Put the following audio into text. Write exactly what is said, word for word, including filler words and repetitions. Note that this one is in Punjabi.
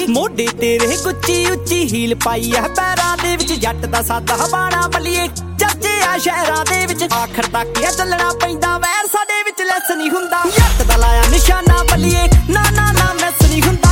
ਮੋਢੇ ਤੇਰੇ ਗੁੱਚੀ ਉੱਚੀ ਹੀਲ ਪਾਈ ਐ ਪੈਰਾਂ ਦੇ ਵਿੱਚ ਜੱਟ ਦਾ ਸਾਦਾ ਬਾਣਾ ਬੱਲੀਏ ਚਾਚੇ ਆ ਸ਼ਹਿਰਾਂ ਦੇ ਵਿੱਚ ਆਖਰ ਤੱਕ ਇਹ ਚੱਲਣਾ ਪੈਂਦਾ ਵੈਰ ਸਾਡੇ ਵਿੱਚ ਲੈਸ ਨਹੀਂ ਹੁੰਦਾ ਜੱਟ ਦਾ ਲਾਇਆ ਨਿਸ਼ਾਨਾ ਬੱਲੀਏ ਨਾ ਨਾ ਨਾ ਮੈਸ ਨਹੀਂ ਹੁੰਦਾ